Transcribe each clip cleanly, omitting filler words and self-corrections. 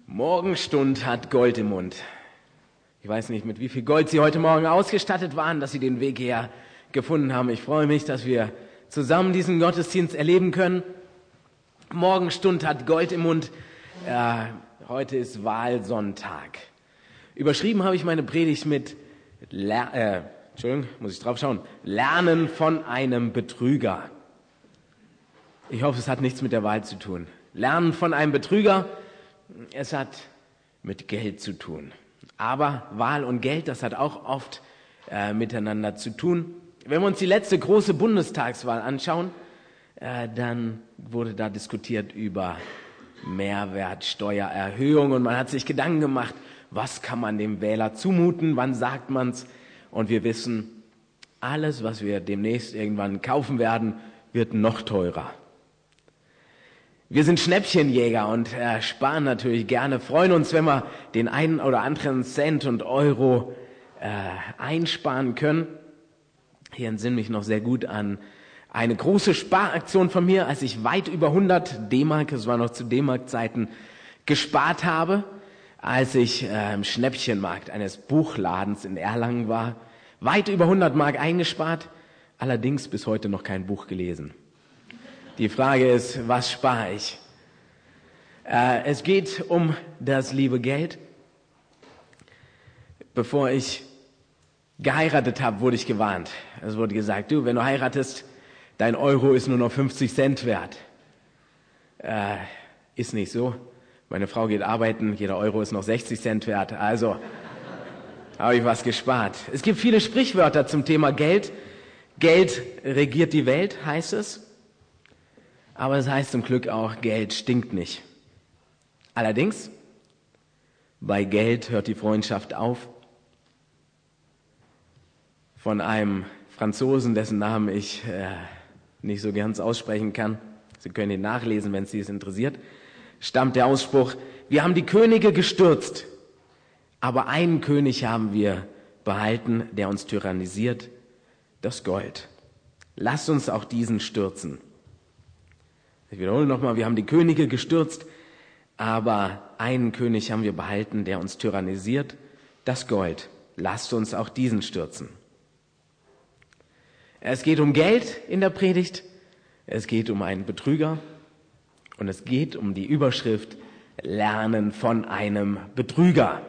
Morgenstund hat Gold im Mund. Ich weiß nicht, mit wie viel Gold Sie heute Morgen ausgestattet waren, dass Sie den Weg hierher gefunden haben. Ich freue mich, dass wir zusammen diesen Gottesdienst erleben können. Morgenstund hat Gold im Mund. Heute ist Wahlsonntag. Überschrieben habe ich meine Predigt mit Lernen von einem Betrüger. Ich hoffe, es hat nichts mit der Wahl zu tun. Lernen von einem Betrüger, es hat mit Geld zu tun. Aber Wahl und Geld, das hat auch oft miteinander zu tun. Wenn wir uns die letzte große Bundestagswahl anschauen, dann wurde da diskutiert über Mehrwertsteuererhöhung und man hat sich Gedanken gemacht, was kann man dem Wähler zumuten, wann sagt man's? Und wir wissen, alles, was wir demnächst irgendwann kaufen werden, wird noch teurer. Wir sind Schnäppchenjäger und sparen natürlich gerne, freuen uns, wenn wir den einen oder anderen Cent und Euro einsparen können. Ich entsinne mich noch sehr gut an eine große Sparaktion von mir, als ich weit über 100 D-Mark, es war noch zu D-Mark-Zeiten, gespart habe, als ich im Schnäppchenmarkt eines Buchladens in Erlangen war. Weit über 100 Mark eingespart, allerdings bis heute noch kein Buch gelesen. Die Frage ist, was spare ich? Es geht um das liebe Geld. Bevor ich geheiratet habe, wurde ich gewarnt. Es wurde gesagt, du, wenn du heiratest, dein Euro ist nur noch 50 Cent wert. Ist nicht so. Meine Frau geht arbeiten, jeder Euro ist noch 60 Cent wert. Also habe ich was gespart. Es gibt viele Sprichwörter zum Thema Geld. Geld regiert die Welt, heißt es. Aber es heißt zum Glück auch, Geld stinkt nicht. Allerdings, bei Geld hört die Freundschaft auf. Von einem Franzosen, dessen Namen ich nicht so ganz aussprechen kann, Sie können ihn nachlesen, wenn es Sie interessiert, stammt der Ausspruch, wir haben die Könige gestürzt, aber einen König haben wir behalten, der uns tyrannisiert, das Gold. Lasst uns auch diesen stürzen. Ich wiederhole nochmal, wir haben die Könige gestürzt, aber einen König haben wir behalten, der uns tyrannisiert, das Gold. Lasst uns auch diesen stürzen. Es geht um Geld in der Predigt, es geht um einen Betrüger und es geht um die Überschrift Lernen von einem Betrüger.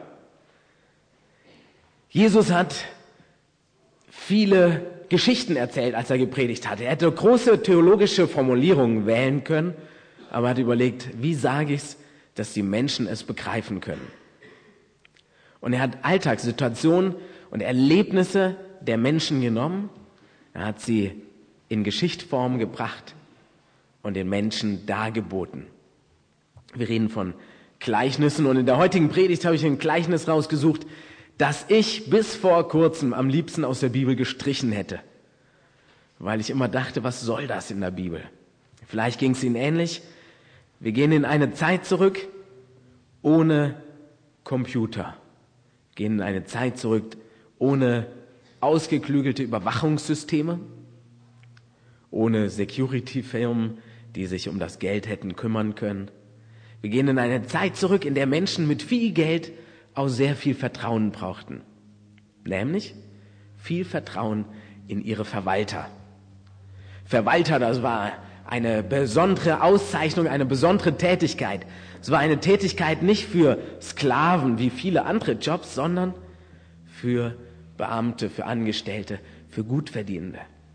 Jesus hat viele Geschichten erzählt, als er gepredigt hatte. Er hätte große theologische Formulierungen wählen können, aber hat überlegt, wie sage ich's, dass die Menschen es begreifen können. Und er hat Alltagssituationen und Erlebnisse der Menschen genommen, er hat sie in Geschichtsform gebracht und den Menschen dargeboten. Wir reden von Gleichnissen und in der heutigen Predigt habe ich ein Gleichnis rausgesucht, das ich bis vor kurzem am liebsten aus der Bibel gestrichen hätte, weil ich immer dachte, was soll das in der Bibel? Vielleicht ging es Ihnen ähnlich. Wir gehen in eine Zeit zurück ohne Computer, gehen in eine Zeit zurück ohne ausgeklügelte Überwachungssysteme, ohne Security-Firmen, die sich um das Geld hätten kümmern können. Wir gehen in eine Zeit zurück, in der Menschen mit viel Geld auch sehr viel Vertrauen brauchten. Nämlich viel Vertrauen in ihre Verwalter. Verwalter, das war eine besondere Auszeichnung, eine besondere Tätigkeit. Es war eine Tätigkeit nicht für Sklaven wie viele andere Jobs, sondern für Beamte, für Angestellte, für Gutverdienende.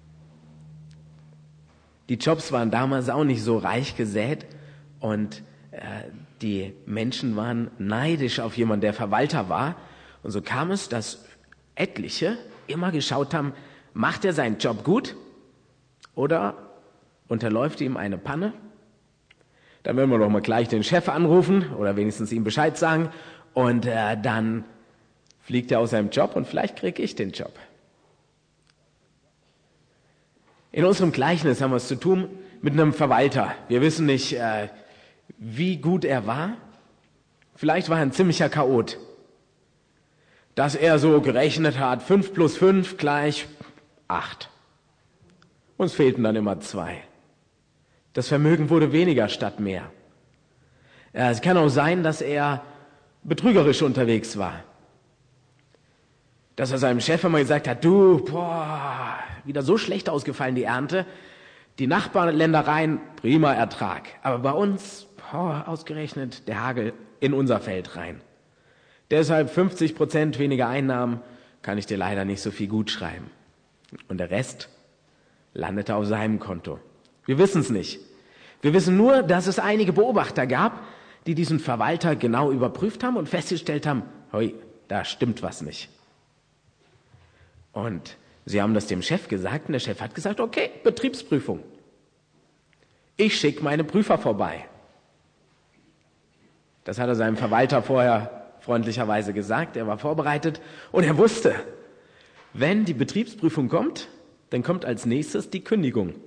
Die Jobs waren damals auch nicht so reich gesät und die Menschen waren neidisch auf jemanden, der Verwalter war. Und so kam es, dass etliche immer geschaut haben, macht er seinen Job gut oder unterläuft ihm eine Panne? Dann werden wir doch mal gleich den Chef anrufen oder wenigstens ihm Bescheid sagen und dann fliegt er aus seinem Job und vielleicht kriege ich den Job. In unserem Gleichnis haben wir es zu tun mit einem Verwalter. Wir wissen nicht, wie gut er war. Vielleicht war er ein ziemlicher Chaot. Dass er so gerechnet hat, 5 plus 5 gleich 8. Uns fehlten dann immer 2. Das Vermögen wurde weniger statt mehr. Es kann auch sein, dass er betrügerisch unterwegs war. Dass er seinem Chef immer gesagt hat, du, wieder so schlecht ausgefallen die Ernte, die Nachbarländereien, prima Ertrag. Aber bei uns, ausgerechnet der Hagel in unser Feld rein. Deshalb 50% weniger Einnahmen, kann ich dir leider nicht so viel gut schreiben. Und der Rest landete auf seinem Konto. Wir wissen es nicht. Wir wissen nur, dass es einige Beobachter gab, die diesen Verwalter genau überprüft haben und festgestellt haben, da stimmt was nicht. Und sie haben das dem Chef gesagt und der Chef hat gesagt, okay, Betriebsprüfung. Ich schicke meine Prüfer vorbei. Das hat er seinem Verwalter vorher freundlicherweise gesagt, er war vorbereitet und er wusste, wenn die Betriebsprüfung kommt, dann kommt als nächstes die Kündigung.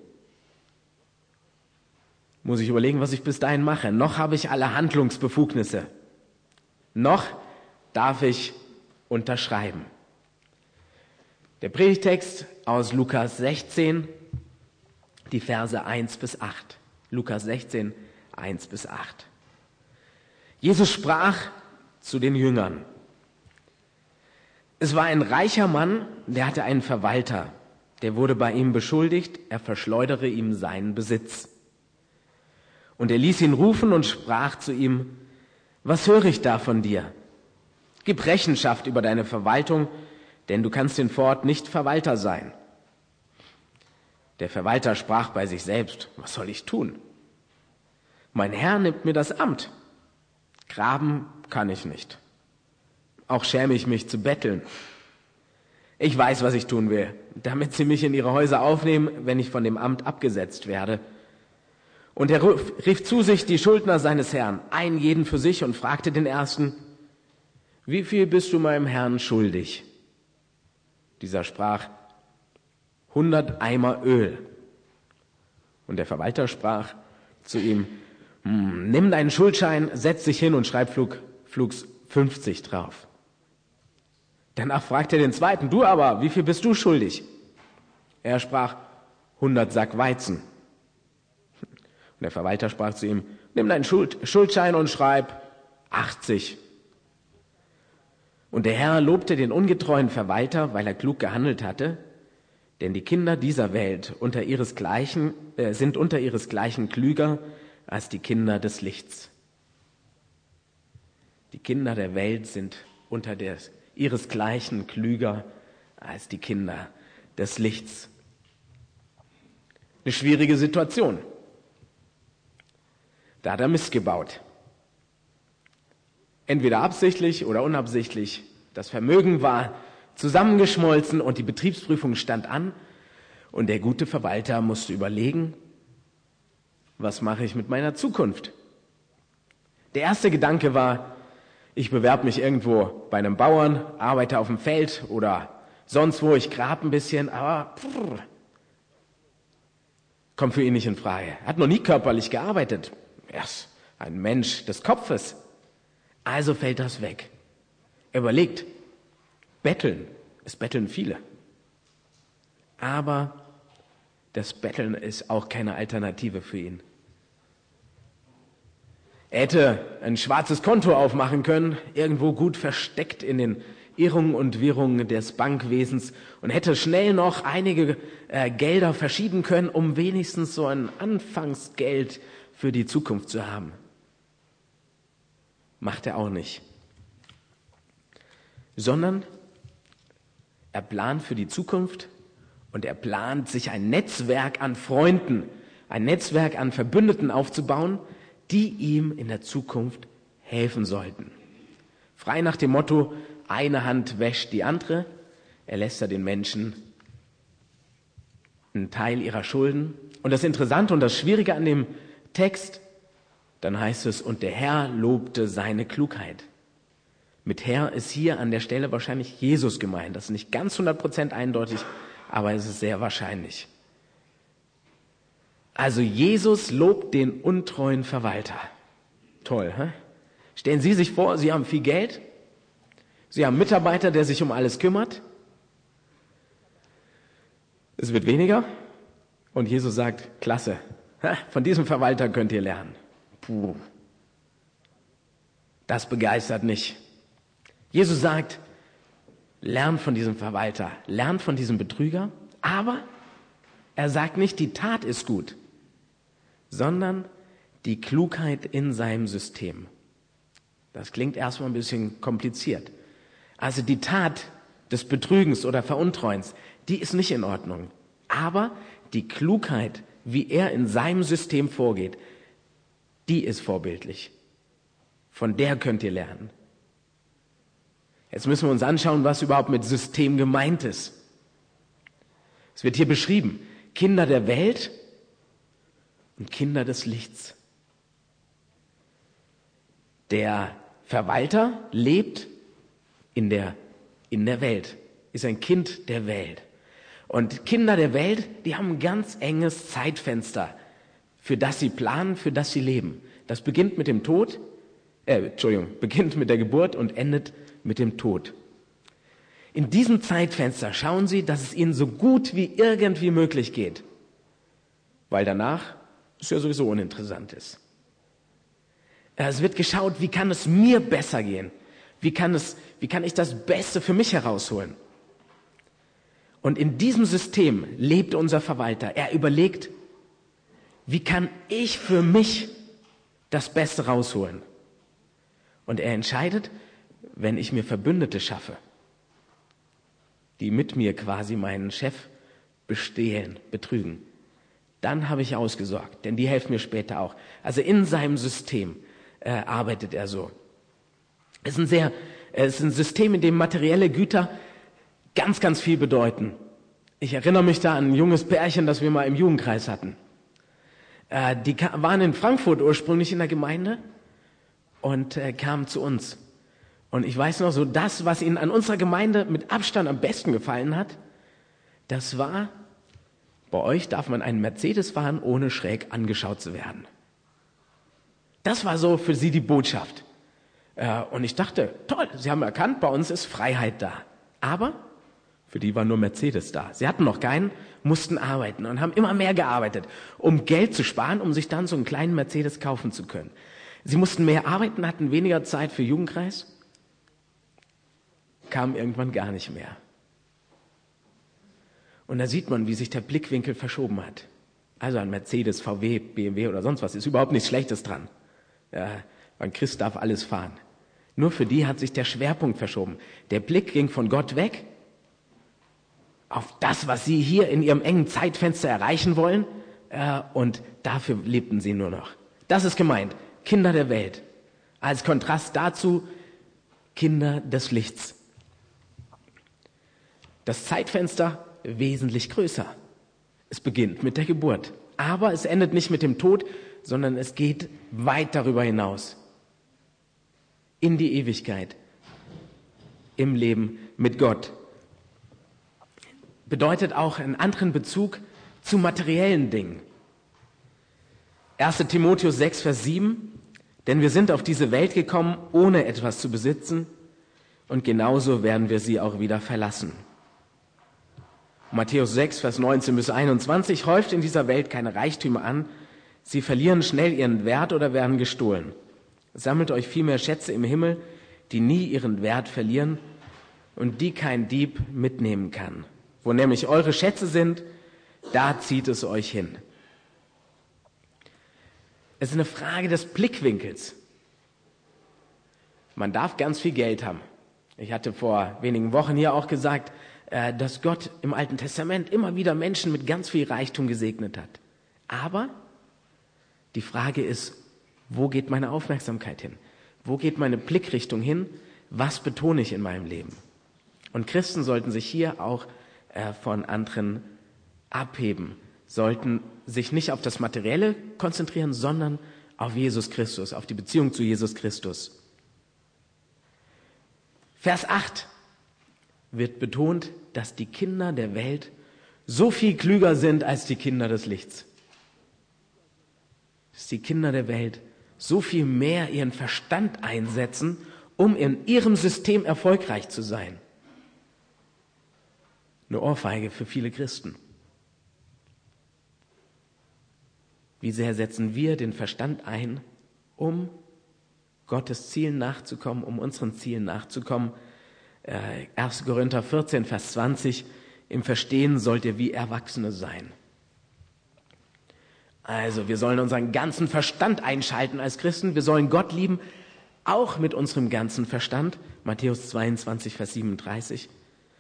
Muss ich überlegen, was ich bis dahin mache. Noch habe ich alle Handlungsbefugnisse. Noch darf ich unterschreiben. Der Predigtext aus Lukas 16, die Verse 1 bis 8. Lukas 16, 1 bis 8. Jesus sprach zu den Jüngern. Es war ein reicher Mann, der hatte einen Verwalter. Der wurde bei ihm beschuldigt, er verschleudere ihm seinen Besitz. Und er ließ ihn rufen und sprach zu ihm, was höre ich da von dir? Gib Rechenschaft über deine Verwaltung, denn du kannst hinfort nicht Verwalter sein. Der Verwalter sprach bei sich selbst, was soll ich tun? Mein Herr nimmt mir das Amt. Graben kann ich nicht. Auch schäme ich mich zu betteln. Ich weiß, was ich tun will, damit sie mich in ihre Häuser aufnehmen, wenn ich von dem Amt abgesetzt werde. Und er rief zu sich die Schuldner seines Herrn, einen jeden für sich, und fragte den ersten, wie viel bist du meinem Herrn schuldig? Dieser sprach, 100 Eimer Öl. Und der Verwalter sprach zu ihm, nimm deinen Schuldschein, setz dich hin und schreib flugs 50 drauf. Danach fragte er den zweiten, du aber, wie viel bist du schuldig? Er sprach, 100 Sack Weizen. Und der Verwalter sprach zu ihm, nimm deinen Schuldschein und schreib 80. Und der Herr lobte den ungetreuen Verwalter, weil er klug gehandelt hatte, denn die Kinder dieser Welt sind unter ihresgleichen klüger als die Kinder des Lichts. Die Kinder der Welt sind unter ihresgleichen klüger als die Kinder des Lichts. Eine schwierige Situation. Da hat er Mist gebaut. Entweder absichtlich oder unabsichtlich. Das Vermögen war zusammengeschmolzen und die Betriebsprüfung stand an. Und der gute Verwalter musste überlegen, was mache ich mit meiner Zukunft? Der erste Gedanke war, ich bewerbe mich irgendwo bei einem Bauern, arbeite auf dem Feld oder sonst wo, ich grab ein bisschen, aber kommt für ihn nicht in Frage. Er hat noch nie körperlich gearbeitet. Er ist ein Mensch des Kopfes. Also fällt das weg. Er überlegt, betteln, es betteln viele. Aber das Betteln ist auch keine Alternative für ihn. Er hätte ein schwarzes Konto aufmachen können, irgendwo gut versteckt in den Irrungen und Wirrungen des Bankwesens und hätte schnell noch einige Gelder verschieben können, um wenigstens so ein Anfangsgeld für die Zukunft zu haben. Macht er auch nicht. Sondern er plant für die Zukunft und er plant, sich ein Netzwerk an Freunden, ein Netzwerk an Verbündeten aufzubauen, die ihm in der Zukunft helfen sollten. Frei nach dem Motto, eine Hand wäscht die andere, erlässt er den Menschen einen Teil ihrer Schulden. Und das Interessante und das Schwierige an dem Text, dann heißt es, und der Herr lobte seine Klugheit. Mit Herr ist hier an der Stelle wahrscheinlich Jesus gemeint. Das ist nicht ganz 100% eindeutig, aber es ist sehr wahrscheinlich. Also Jesus lobt den untreuen Verwalter. Toll, hä? Stellen Sie sich vor, Sie haben viel Geld, Sie haben einen Mitarbeiter, der sich um alles kümmert. Es wird weniger und Jesus sagt, klasse, von diesem Verwalter könnt ihr lernen. Das begeistert nicht. Jesus sagt, lernt von diesem Verwalter, lernt von diesem Betrüger, aber er sagt nicht, die Tat ist gut, sondern die Klugheit in seinem System. Das klingt erstmal ein bisschen kompliziert. Also die Tat des Betrügens oder Veruntreuens, die ist nicht in Ordnung. Aber die Klugheit, wie er in seinem System vorgeht, die ist vorbildlich. Von der könnt ihr lernen. Jetzt müssen wir uns anschauen, was überhaupt mit System gemeint ist. Es wird hier beschrieben, Kinder der Welt und Kinder des Lichts. Der Verwalter lebt in der Welt, ist ein Kind der Welt. Und Kinder der Welt, die haben ein ganz enges Zeitfenster, für das sie planen, für das sie leben. Das beginnt mit dem beginnt mit der Geburt und endet mit dem Tod. In diesem Zeitfenster schauen sie, dass es ihnen so gut wie irgendwie möglich geht, weil danach es ja sowieso uninteressant ist. Es wird geschaut, wie kann es mir besser gehen? Wie kann ich das Beste für mich herausholen? Und in diesem System lebt unser Verwalter. Er überlegt, wie kann ich für mich das Beste rausholen? Und er entscheidet, wenn ich mir Verbündete schaffe, die mit mir quasi meinen Chef bestehlen, betrügen, dann habe ich ausgesorgt, denn die helfen mir später auch. Also in seinem System arbeitet er so. Es ist ein System, in dem materielle Güter ganz, ganz viel bedeuten. Ich erinnere mich da an ein junges Pärchen, das wir mal im Jugendkreis hatten. Die waren in Frankfurt ursprünglich in der Gemeinde und kamen zu uns. Und ich weiß noch so, das, was ihnen an unserer Gemeinde mit Abstand am besten gefallen hat, das war, bei euch darf man einen Mercedes fahren, ohne schräg angeschaut zu werden. Das war so für sie die Botschaft. Und ich dachte, toll, sie haben erkannt, bei uns ist Freiheit da. Aber für die war nur Mercedes da. Sie hatten noch keinen, mussten arbeiten und haben immer mehr gearbeitet, um Geld zu sparen, um sich dann so einen kleinen Mercedes kaufen zu können. Sie mussten mehr arbeiten, hatten weniger Zeit für Jugendkreis, kamen irgendwann gar nicht mehr. Und da sieht man, wie sich der Blickwinkel verschoben hat. Also ein Mercedes, VW, BMW oder sonst was ist überhaupt nichts Schlechtes dran. Ein Christ darf alles fahren. Nur für die hat sich der Schwerpunkt verschoben. Der Blick ging von Gott weg auf das, was sie hier in ihrem engen Zeitfenster erreichen wollen, und dafür lebten sie nur noch. Das ist gemeint, Kinder der Welt. Als Kontrast dazu Kinder des Lichts. Das Zeitfenster wesentlich größer. Es beginnt mit der Geburt, aber es endet nicht mit dem Tod, sondern es geht weit darüber hinaus. In die Ewigkeit, im Leben mit Gott. Bedeutet auch einen anderen Bezug zu materiellen Dingen. 1. Timotheus 6, Vers 7, denn wir sind auf diese Welt gekommen, ohne etwas zu besitzen, und genauso werden wir sie auch wieder verlassen. Matthäus 6, Vers 19 bis 21, häuft in dieser Welt keine Reichtümer an, sie verlieren schnell ihren Wert oder werden gestohlen. Sammelt euch vielmehr Schätze im Himmel, die nie ihren Wert verlieren und die kein Dieb mitnehmen kann. Wo nämlich eure Schätze sind, da zieht es euch hin. Es ist eine Frage des Blickwinkels. Man darf ganz viel Geld haben. Ich hatte vor wenigen Wochen hier auch gesagt, dass Gott im Alten Testament immer wieder Menschen mit ganz viel Reichtum gesegnet hat. Aber die Frage ist, wo geht meine Aufmerksamkeit hin? Wo geht meine Blickrichtung hin? Was betone ich in meinem Leben? Und Christen sollten sich hier auch von anderen abheben, sollten sich nicht auf das Materielle konzentrieren, sondern auf Jesus Christus, auf die Beziehung zu Jesus Christus. Vers 8 wird betont, dass die Kinder der Welt so viel klüger sind als die Kinder des Lichts. Dass die Kinder der Welt so viel mehr ihren Verstand einsetzen, um in ihrem System erfolgreich zu sein. Eine Ohrfeige für viele Christen. Wie sehr setzen wir den Verstand ein, um Gottes Zielen nachzukommen, um unseren Zielen nachzukommen. 1. Korinther 14, Vers 20, im Verstehen sollt ihr wie Erwachsene sein. Also wir sollen unseren ganzen Verstand einschalten als Christen. Wir sollen Gott lieben, auch mit unserem ganzen Verstand. Matthäus 22, Vers 37.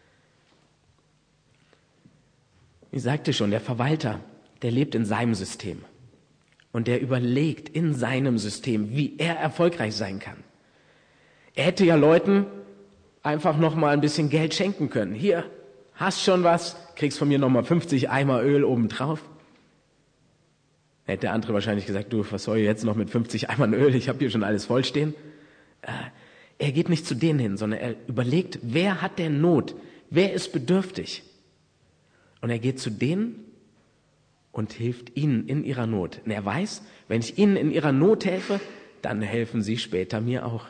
Ich sagte schon, der Verwalter, der lebt in seinem System. Und der überlegt in seinem System, wie er erfolgreich sein kann. Er hätte ja Leuten einfach noch mal ein bisschen Geld schenken können. Hier, hast schon was, kriegst von mir noch mal 50 Eimer Öl obendrauf. Hätte der andere wahrscheinlich gesagt, du, was soll ich jetzt noch mit 50 Eimern Öl, ich habe hier schon alles vollstehen. Er geht nicht zu denen hin, sondern er überlegt, wer hat denn Not, wer ist bedürftig. Und er geht zu denen und hilft ihnen in ihrer Not. Und er weiß, wenn ich ihnen in ihrer Not helfe, dann helfen sie später mir auch.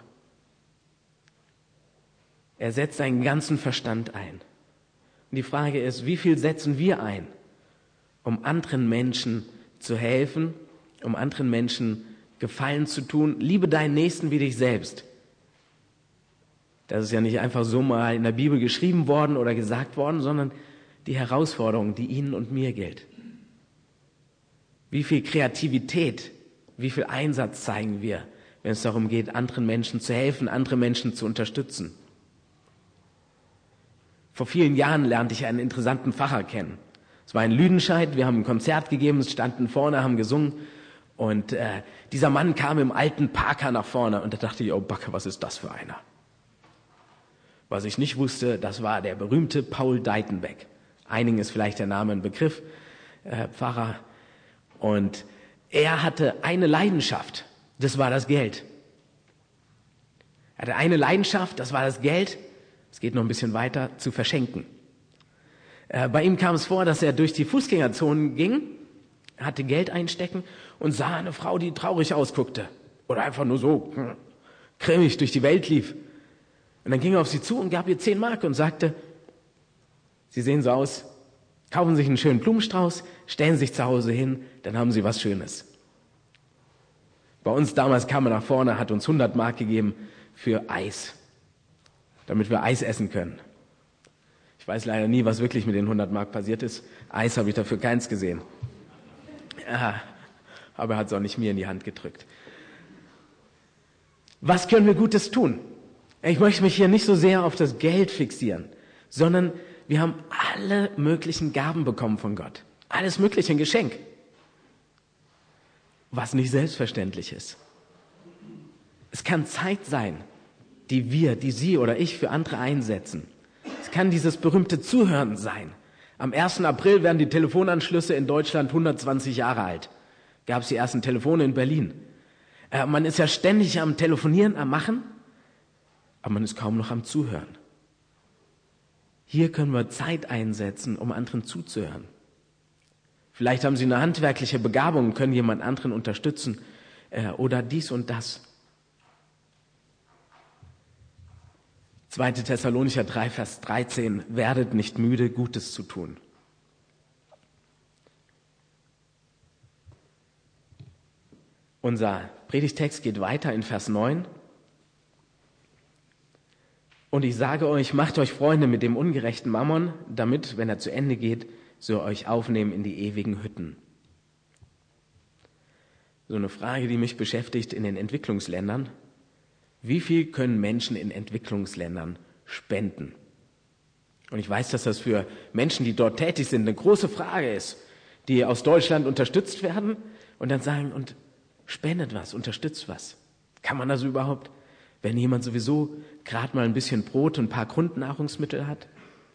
Er setzt seinen ganzen Verstand ein. Und die Frage ist, wie viel setzen wir ein, um anderen Menschen zu helfen, um anderen Menschen Gefallen zu tun? Liebe deinen Nächsten wie dich selbst. Das ist ja nicht einfach so mal in der Bibel geschrieben worden oder gesagt worden, sondern die Herausforderung, die Ihnen und mir gilt. Wie viel Kreativität, wie viel Einsatz zeigen wir, wenn es darum geht, anderen Menschen zu helfen, andere Menschen zu unterstützen? Vor vielen Jahren lernte ich einen interessanten Pfarrer kennen. Es war in Lüdenscheid, wir haben ein Konzert gegeben, standen vorne, haben gesungen und dieser Mann kam im alten Parker nach vorne und da dachte ich, oh Backe, was ist das für einer? Was ich nicht wusste, das war der berühmte Paul Deitenbeck. Einigen ist vielleicht der Name ein Begriff, Pfarrer. Und er hatte eine Leidenschaft, das war das Geld. Er hatte eine Leidenschaft, das war das Geld, es geht noch ein bisschen weiter, zu verschenken. Bei ihm kam es vor, dass er durch die Fußgängerzonen ging, hatte Geld einstecken und sah eine Frau, die traurig ausguckte. Oder einfach nur so grimmig durch die Welt lief. Und dann ging er auf sie zu und gab ihr 10 Mark und sagte, Sie sehen so aus, kaufen sich einen schönen Blumenstrauß, stellen sich zu Hause hin, dann haben Sie was Schönes. Bei uns damals kam er nach vorne, hat uns 100 Mark gegeben für Eis, damit wir Eis essen können. Ich weiß leider nie, was wirklich mit den 100 Mark passiert ist. Eis habe ich dafür keins gesehen. Ja, aber er hat es auch nicht mir in die Hand gedrückt. Was können wir Gutes tun? Ich möchte mich hier nicht so sehr auf das Geld fixieren, sondern wir haben alle möglichen Gaben bekommen von Gott. Alles mögliche, ein Geschenk. Was nicht selbstverständlich ist. Es kann Zeit sein, die Sie oder ich für andere einsetzen. Es kann dieses berühmte Zuhören sein. Am 1. April werden die Telefonanschlüsse in Deutschland 120 Jahre alt. Gab es die ersten Telefone in Berlin. Man ist ja ständig am Telefonieren, am Machen, aber man ist kaum noch am Zuhören. Hier können wir Zeit einsetzen, um anderen zuzuhören. Vielleicht haben Sie eine handwerkliche Begabung und können jemand anderen unterstützen oder dies und das. 2. Thessalonicher 3, Vers 13, werdet nicht müde, Gutes zu tun. Unser Predigtext geht weiter in Vers 9. Und ich sage euch, macht euch Freunde mit dem ungerechten Mammon, damit, wenn er zu Ende geht, so euch aufnehmen in die ewigen Hütten. So eine Frage, die mich beschäftigt in den Entwicklungsländern. Wie viel können Menschen in Entwicklungsländern spenden? Und ich weiß, dass das für Menschen, die dort tätig sind, eine große Frage ist, die aus Deutschland unterstützt werden und dann sagen, und spendet was, unterstützt was. Kann man das überhaupt, wenn jemand sowieso gerade mal ein bisschen Brot und ein paar Grundnahrungsmittel hat?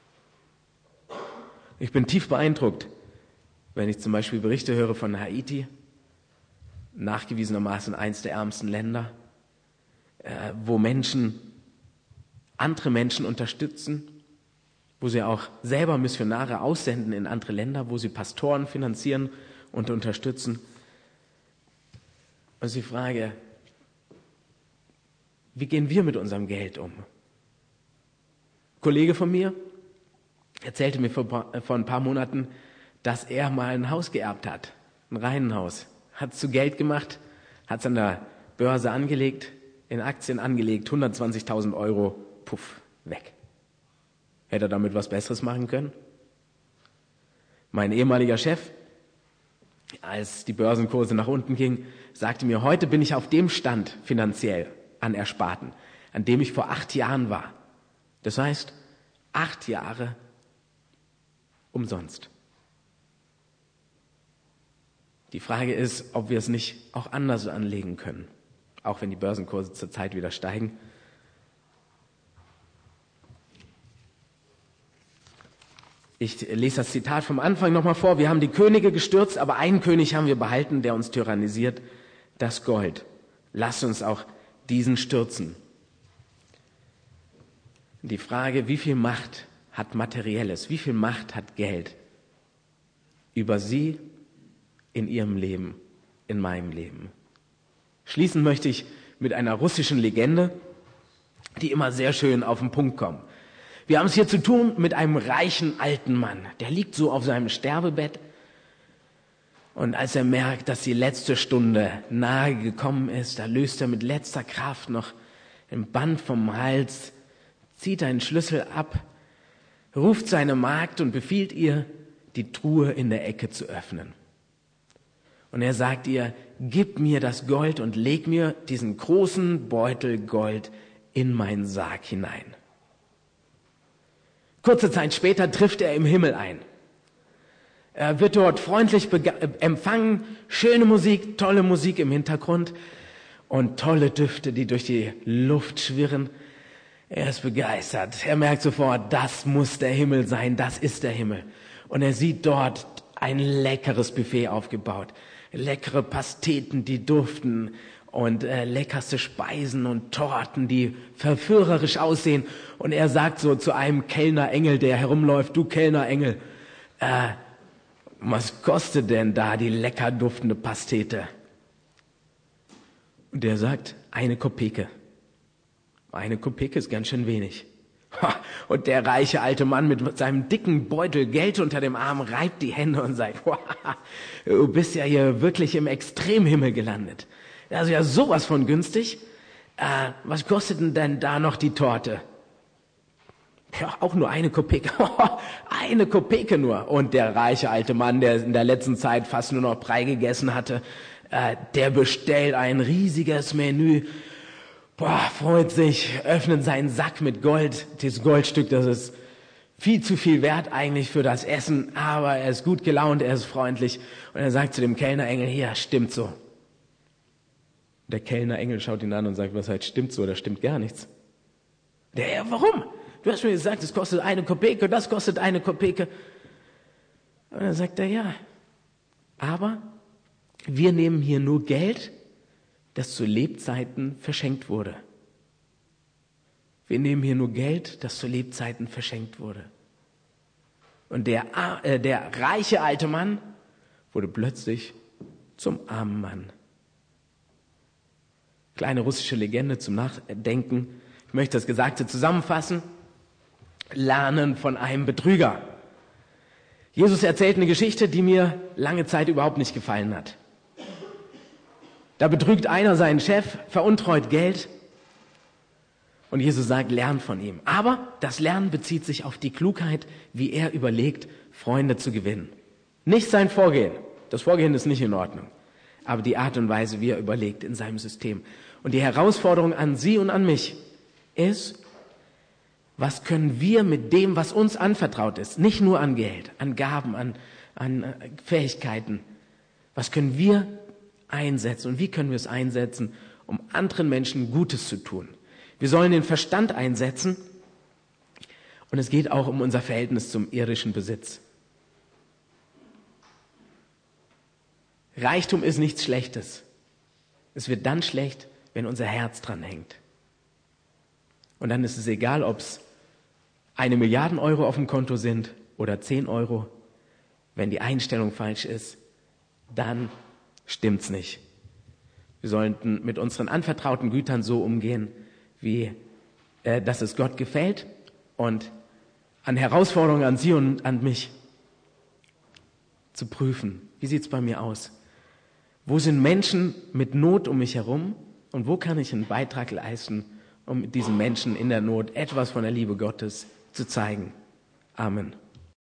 Ich bin tief beeindruckt, wenn ich zum Beispiel Berichte höre von Haiti, nachgewiesenermaßen eins der ärmsten Länder, wo Menschen andere Menschen unterstützen, wo sie auch selber Missionare aussenden in andere Länder, wo sie Pastoren finanzieren und unterstützen. Und die Frage, wie gehen wir mit unserem Geld um? Ein Kollege von mir erzählte mir vor ein paar Monaten, dass er mal ein Haus geerbt hat, ein Reihenhaus, hat es zu Geld gemacht, hat es an der Börse angelegt, in Aktien angelegt, 120.000 Euro, puff, weg. Hätte er damit was Besseres machen können? Mein ehemaliger Chef, als die Börsenkurse nach unten gingen, sagte mir, heute bin ich auf dem Stand finanziell an Ersparten, an dem ich vor 8 Jahren war. Das heißt, 8 Jahre umsonst. Die Frage ist, ob wir es nicht auch anders anlegen können, auch wenn die Börsenkurse zurzeit wieder steigen. Ich lese das Zitat vom Anfang nochmal vor. Wir haben die Könige gestürzt, aber einen König haben wir behalten, der uns tyrannisiert, das Gold. Lasst uns auch diesen stürzen. Die Frage, wie viel Macht hat Materielles, wie viel Macht hat Geld über Sie in Ihrem Leben, in meinem Leben? Schließen möchte ich mit einer russischen Legende, die immer sehr schön auf den Punkt kommt. Wir haben es hier zu tun mit einem reichen alten Mann. Der liegt so auf seinem Sterbebett. Und als er merkt, dass die letzte Stunde nahe gekommen ist, da löst er mit letzter Kraft noch ein Band vom Hals, zieht einen Schlüssel ab, ruft seine Magd und befiehlt ihr, die Truhe in der Ecke zu öffnen. Und er sagt ihr, gib mir das Gold und leg mir diesen großen Beutel Gold in meinen Sarg hinein. Kurze Zeit später trifft er im Himmel ein. Er wird dort freundlich empfangen, schöne Musik, tolle Musik im Hintergrund und tolle Düfte, die durch die Luft schwirren. Er ist begeistert. Er merkt sofort, das muss der Himmel sein, das ist der Himmel. Und er sieht dort ein leckeres Buffet aufgebaut. Leckere Pasteten, die duften und leckerste Speisen und Torten, die verführerisch aussehen. Und er sagt so zu einem Kellnerengel, der herumläuft, du Kellnerengel, was kostet denn da die lecker duftende Pastete? Und der sagt, 1 Kopeke. 1 Kopeke ist ganz schön wenig. Und der reiche alte Mann mit seinem dicken Beutel Geld unter dem Arm reibt die Hände und sagt, du bist ja hier wirklich im Extremhimmel gelandet. Das ist ja sowas von günstig. Was kostet denn da noch die Torte? Ja, auch nur 1 Kopeke. 1 Kopeke nur. Und der reiche alte Mann, der in der letzten Zeit fast nur noch Brei gegessen hatte, der bestellt ein riesiges Menü. Freut sich, öffnet seinen Sack mit Gold. Dieses Goldstück, das ist viel zu viel wert eigentlich für das Essen, aber er ist gut gelaunt, er ist freundlich. Und er sagt zu dem Kellnerengel, ja, stimmt so. Der Kellnerengel schaut ihn an und sagt, was heißt stimmt so, da stimmt gar nichts. Ja, warum? Du hast mir gesagt, es kostet 1 Kopeke, das kostet 1 Kopeke. Und dann sagt er, ja, aber wir nehmen hier nur Geld, das zu Lebzeiten verschenkt wurde. Wir nehmen hier nur Geld, das zu Lebzeiten verschenkt wurde. Und der reiche alte Mann wurde plötzlich zum armen Mann. Kleine russische Legende zum Nachdenken. Ich möchte das Gesagte zusammenfassen. Lernen von einem Betrüger. Jesus erzählt eine Geschichte, die mir lange Zeit überhaupt nicht gefallen hat. Da betrügt einer seinen Chef, veruntreut Geld und Jesus sagt, lern von ihm. Aber das Lernen bezieht sich auf die Klugheit, wie er überlegt, Freunde zu gewinnen. Nicht sein Vorgehen. Das Vorgehen ist nicht in Ordnung. Aber die Art und Weise, wie er überlegt in seinem System. Und die Herausforderung an Sie und an mich ist, was können wir mit dem, was uns anvertraut ist, nicht nur an Geld, an Gaben, an Fähigkeiten, was können wir einsetzen und wie können wir es einsetzen, um anderen Menschen Gutes zu tun? Wir sollen den Verstand einsetzen und es geht auch um unser Verhältnis zum irdischen Besitz. Reichtum ist nichts Schlechtes. Es wird dann schlecht, wenn unser Herz dran hängt. Und dann ist es egal, ob es 1 Milliarde Euro auf dem Konto sind oder 10 Euro. Wenn die Einstellung falsch ist, dann stimmt's nicht. Wir sollten mit unseren anvertrauten Gütern so umgehen, wie dass es Gott gefällt. Und an Herausforderungen an Sie und an mich zu prüfen. Wie sieht's bei mir aus? Wo sind Menschen mit Not um mich herum Und wo kann ich einen Beitrag leisten, um diesen Menschen in der Not etwas von der Liebe Gottes zu zeigen? Amen.